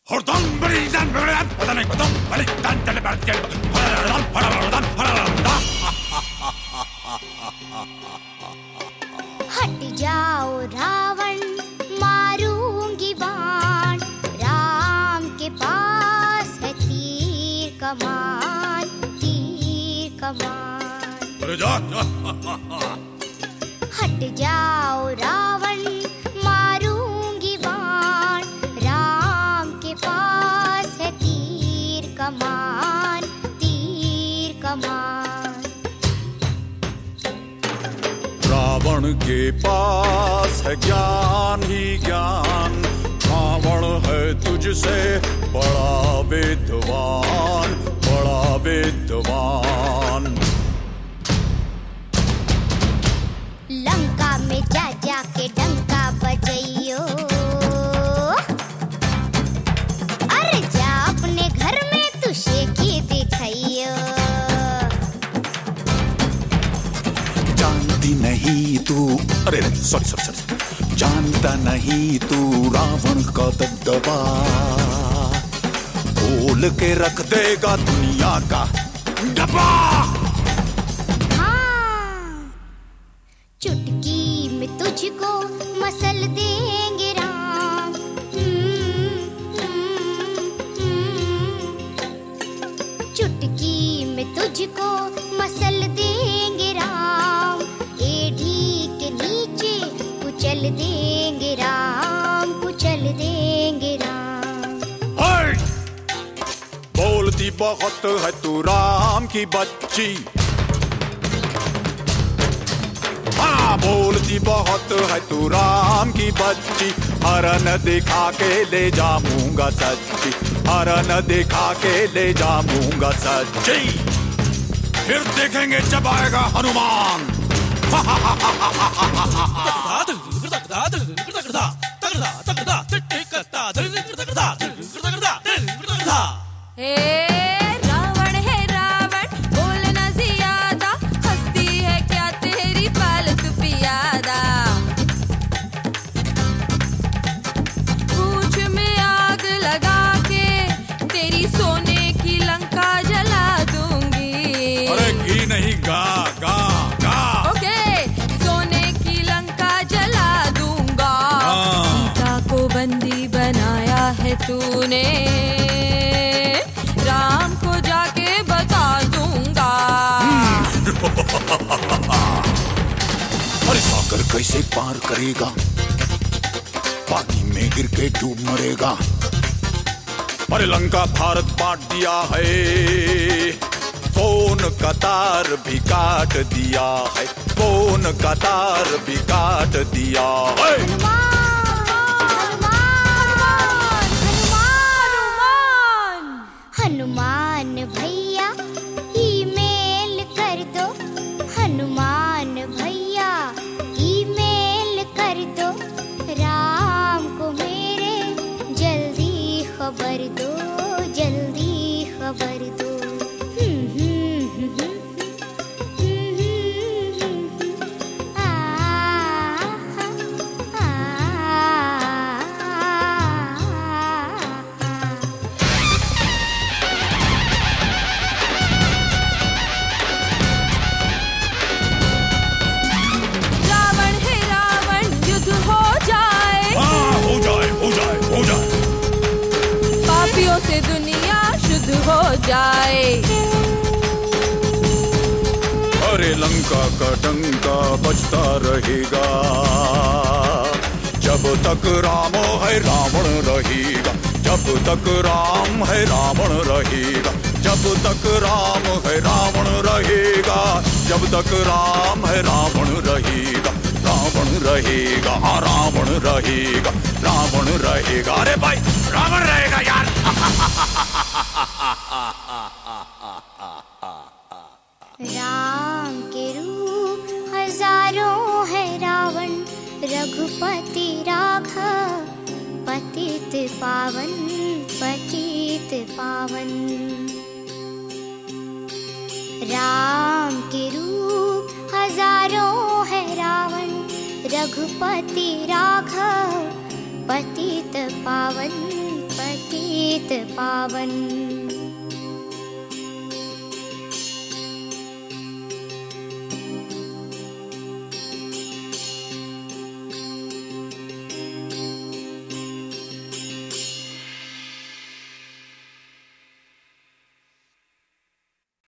हट जाओ रावण, मारूंगी बाण, राम के पास है तीर कमान, तीर कमान। हट जाओ रावण, मारूंगी बाण, राम के पास है तीर कमान, तीर कमान। रावण के पास है ज्ञान ही ज्ञान, रावण है तुझसे बड़ा विद्वान, बड़ा विद्वान। लंका में जा जाके डंका बजइयो, अरे जा अपने घर में तू शेखी दिखाइयो। जानती नहीं तू, अरे सॉरी, जानता नहीं तू रावण का दबदबा, खोल के रख देगा दुनिया का डब्बा। चुटकी में तुझको मसल देंगे राम, चुटकी में तुझको मसल देंगे राम, एड़ी के नीचे कुचल देंगे राम, कुचल देंगे राम। बोलती बहुत है तू राम की बच्ची, बोलती बहुत है तू राम की बच्ची, हरन दिखा के ले जाऊंगा सच्ची, हरन दिखा के ले जाऊंगा सच्ची। फिर देखेंगे जब आएगा हनुमान। तूने राम को जाके बता दूंगा। अरे सागर कैसे पार करेगा, पानी में गिर के डूब मरेगा। अरे लंका भारत बांट दिया है, फोन का तार भी काट दिया है, फोन का तार भी काट दिया है। हनुमान भैया ईमेल कर दो, हनुमान भैया ईमेल कर दो, राम को मेरे जल्दी खबर दो, जल्दी खबर दो। से दुनिया शुद्ध हो जाए। अरे लंका का डंका बजता रहेगा, जब तक राम है रावण रहेगा, जब तक राम है रावण रहेगा, जब तक राम है रावण रहेगा, जब तक राम है रावण रहेगा, रावण रहेगा, हाँ रावण रहेगा, रावण रहेगा। अरे भाई रावण रहेगा यार। राम के रूप हजारों है रावण, रघुपति राघव पतित पावन, पतित पावन। राम के रूप हजारों है रावण, रघुपति राघव पतित पावन, पतित चित पावन।